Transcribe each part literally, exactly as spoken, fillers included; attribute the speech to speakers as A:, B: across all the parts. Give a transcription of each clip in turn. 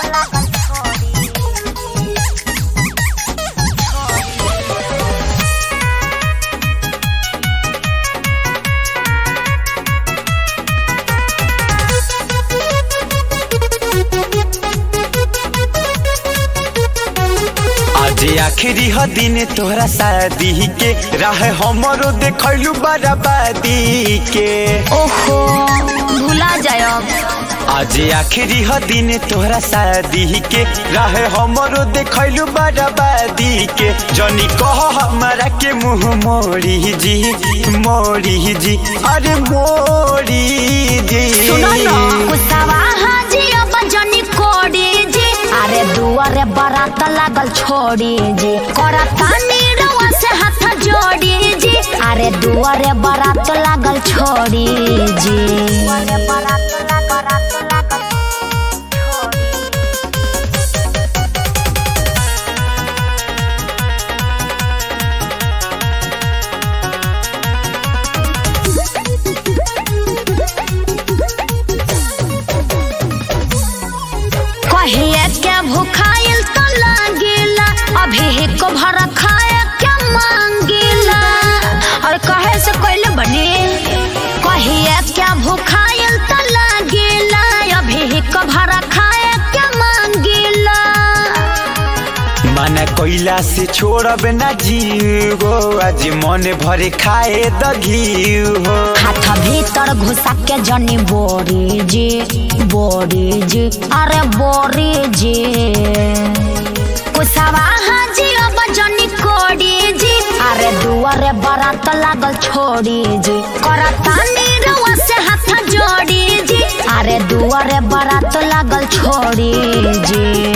A: जे आखिरी ह दिन तोहरा शादी के राह हमरो देखलू बराबादी के।
B: ओहो भूला जायब।
A: आज आखिरी ह दिन तोहरा शादी के राह हमरो देखलू बराबादी के। जनी कह हमारा के मुँह मोरी जी मोरी जी अरे मोरी जी।
B: सुनो ना कुसावा हाजी अब जनी कोड़ी जी। अरे दुआरे बारात लागल छोड़ी जी करता नीरवा से हाथ जोड़ी जी। अरे दुआरे बारात लागल छोड़ी जी। दुआरे बारात लागल लागल कहिए के भूखाइल तो लागिला अभी को भर खाए के मांगिला। और कहे से कोइले बनी कहिए के भूखाइल तो लागिला अभी को भर खाए के मांगिला।
A: मन कोइला से छोड़ब ना जीव आज मन भरे खाए दघी हो।
B: हाथ भीतर घुसा के जनी बोरी जी बोरी जी अरे बोरी जी। कुसावा हाजी अब जनी कोड़ी जी। अरे दुआरे बारात लागल छोड़ी जी करता नीरवा से हाथ जोड़ी जी। अरे दुआरे बारात लागल छोड़ी जी।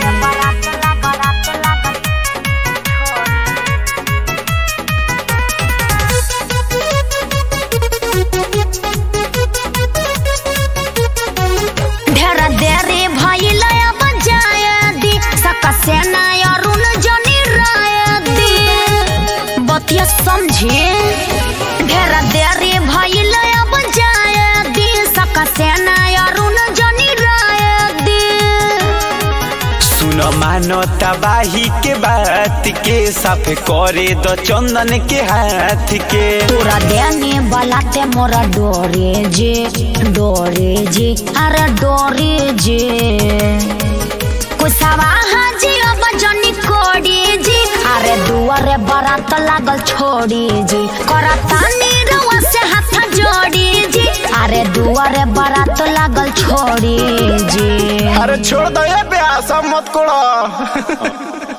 B: समझे ढेर देरी भइल अब जाए दी सकसे ना अरुण जनी राय दी।
A: सुन मानो तबाही के बात के साफ करे द चंदन के हाथ के।
B: तोरा देने वाला ते मोरा डोरे जे डोरे जे अरे डोरे जे। कुसावा हाजी अब जनी कोड़ी जी। अरे दुआरे बारात लागल छोड़ी जी करता नीरवा से हाथ जोड़ी जी। अरे दुआरे बारात लागल छोड़ी जी।
C: अरे छोड़ दो ये प्यासा मत कोड़ा।